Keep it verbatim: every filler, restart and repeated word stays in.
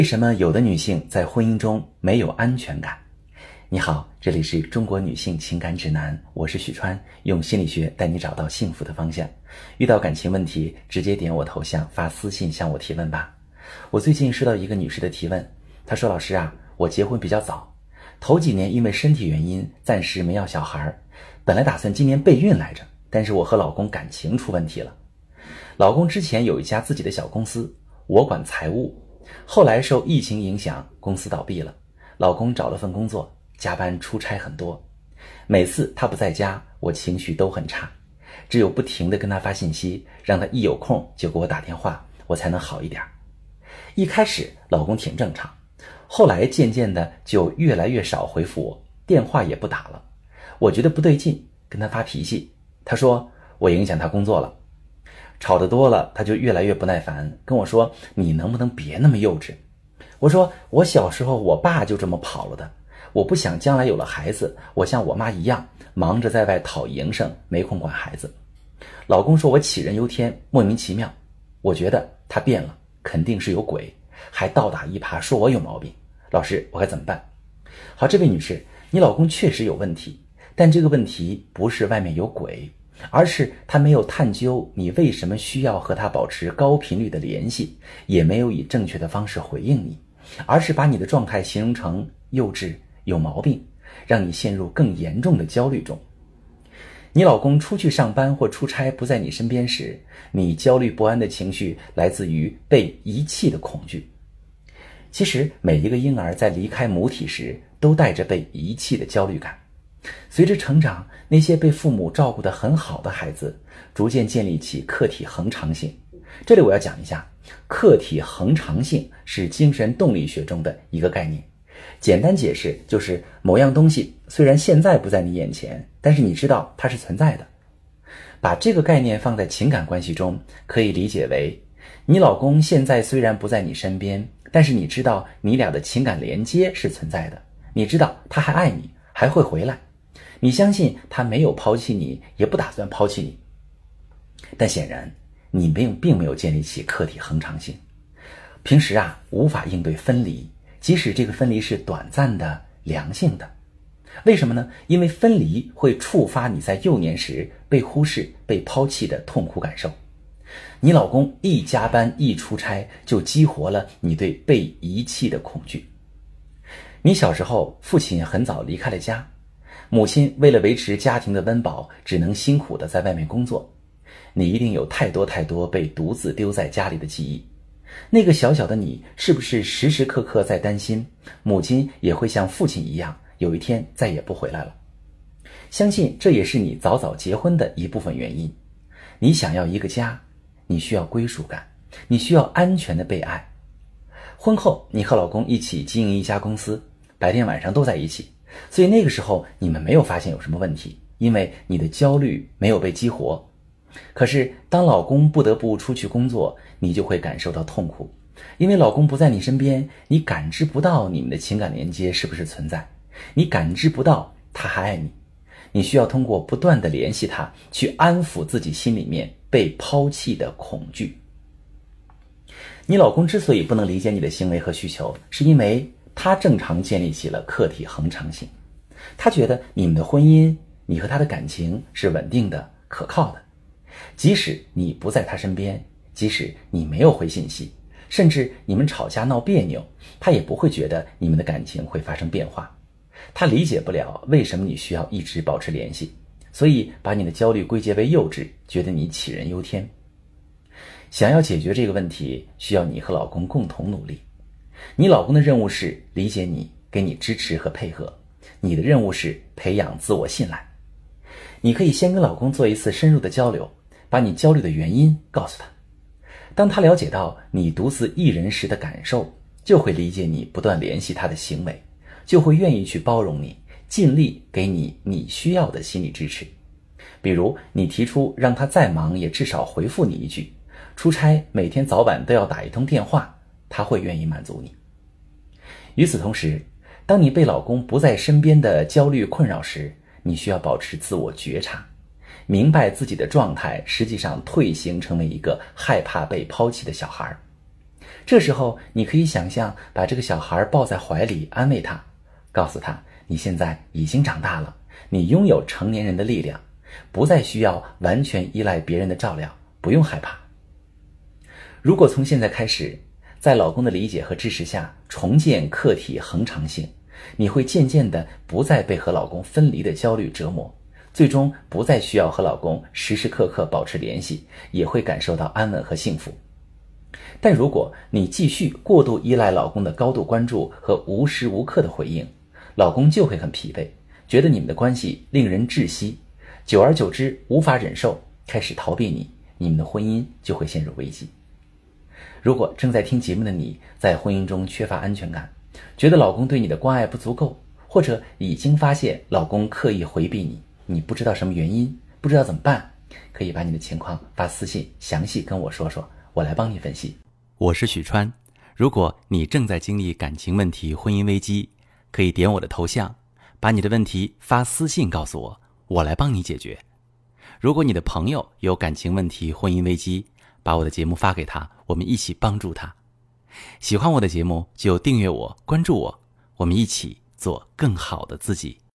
为什么有的女性在婚姻中没有安全感？你好，这里是中国女性情感指南，我是许川，用心理学带你找到幸福的方向。遇到感情问题，直接点我头像发私信向我提问吧。我最近收到一个女士的提问，她说：老师啊，我结婚比较早，头几年因为身体原因暂时没要小孩，本来打算今年备孕来着，但是我和老公感情出问题了。老公之前有一家自己的小公司，我管财务，后来受疫情影响，公司倒闭了，老公找了份工作，加班出差很多，每次他不在家，我情绪都很差，只有不停地跟他发信息，让他一有空就给我打电话，我才能好一点。一开始老公挺正常，后来渐渐的就越来越少回复我，电话也不打了。我觉得不对劲，跟他发脾气，他说我影响他工作了。吵得多了，他就越来越不耐烦，跟我说你能不能别那么幼稚。我说我小时候我爸就这么跑了的，我不想将来有了孩子我像我妈一样忙着在外讨营生，没空管孩子。老公说我杞人忧天，莫名其妙。我觉得他变了，肯定是有鬼，还倒打一耙说我有毛病。老师，我该怎么办？好，这位女士，你老公确实有问题，但这个问题不是外面有鬼，而是他没有探究你为什么需要和他保持高频率的联系，也没有以正确的方式回应你，而是把你的状态形容成幼稚、有毛病，让你陷入更严重的焦虑中。你老公出去上班或出差不在你身边时，你焦虑不安的情绪来自于被遗弃的恐惧。其实每一个婴儿在离开母体时都带着被遗弃的焦虑感。随着成长，那些被父母照顾得很好的孩子逐渐建立起客体恒常性。这里我要讲一下，客体恒常性是精神动力学中的一个概念。简单解释就是某样东西虽然现在不在你眼前，但是你知道它是存在的。把这个概念放在情感关系中，可以理解为你老公现在虽然不在你身边，但是你知道你俩的情感连接是存在的，你知道他还爱你，还会回来，你相信他没有抛弃你，也不打算抛弃你。但显然你并并没有建立起客体恒常性，平时啊无法应对分离，即使这个分离是短暂的、良性的。为什么呢？因为分离会触发你在幼年时被忽视、被抛弃的痛苦感受。你老公一加班一出差，就激活了你对被遗弃的恐惧。你小时候父亲很早离开了家，母亲为了维持家庭的温饱，只能辛苦地在外面工作。你一定有太多太多被独自丢在家里的记忆。那个小小的你，是不是时时刻刻在担心母亲也会像父亲一样，有一天再也不回来了？相信这也是你早早结婚的一部分原因。你想要一个家，你需要归属感，你需要安全的被爱。婚后你和老公一起经营一家公司，白天晚上都在一起，所以那个时候你们没有发现有什么问题，因为你的焦虑没有被激活。可是当老公不得不出去工作，你就会感受到痛苦，因为老公不在你身边，你感知不到你们的情感连接是不是存在，你感知不到他还爱你。你需要通过不断的联系他，去安抚自己心里面被抛弃的恐惧。你老公之所以不能理解你的行为和需求，是因为他正常建立起了客体恒常性。他觉得你们的婚姻，你和他的感情是稳定的、可靠的。即使你不在他身边，即使你没有回信息，甚至你们吵架闹别扭，他也不会觉得你们的感情会发生变化。他理解不了为什么你需要一直保持联系，所以把你的焦虑归结为幼稚，觉得你杞人忧天。想要解决这个问题，需要你和老公共同努力。你老公的任务是理解你，给你支持和配合，你的任务是培养自我信赖。你可以先跟老公做一次深入的交流，把你焦虑的原因告诉他。当他了解到你独自一人时的感受，就会理解你不断联系他的行为，就会愿意去包容你，尽力给你你需要的心理支持。比如你提出让他再忙也至少回复你一句，出差每天早晚都要打一通电话，他会愿意满足你。与此同时，当你被老公不在身边的焦虑困扰时，你需要保持自我觉察，明白自己的状态实际上退行成为一个害怕被抛弃的小孩。 这时候你可以想象把这个小孩抱在怀里，安慰他，告诉他你现在已经长大了，你拥有成年人的力量，不再需要完全依赖别人的照料，不用害怕。如果从现在开始，在老公的理解和支持下重建客体恒常性，你会渐渐的不再被和老公分离的焦虑折磨，最终不再需要和老公时时刻刻保持联系，也会感受到安稳和幸福。但如果你继续过度依赖老公的高度关注和无时无刻的回应，老公就会很疲惫，觉得你们的关系令人窒息，久而久之无法忍受，开始逃避你，你们的婚姻就会陷入危机。如果正在听节目的你在婚姻中缺乏安全感，觉得老公对你的关爱不足够，或者已经发现老公刻意回避你，你不知道什么原因，不知道怎么办，可以把你的情况发私信详细跟我说说，我来帮你分析。 我是许川，如果你正在经历感情问题、婚姻危机，可以点我的头像，把你的问题发私信告诉我，我来帮你解决。如果你的朋友有感情问题、婚姻危机，把我的节目发给他，我们一起帮助他。喜欢我的节目就订阅我、关注我，我们一起做更好的自己。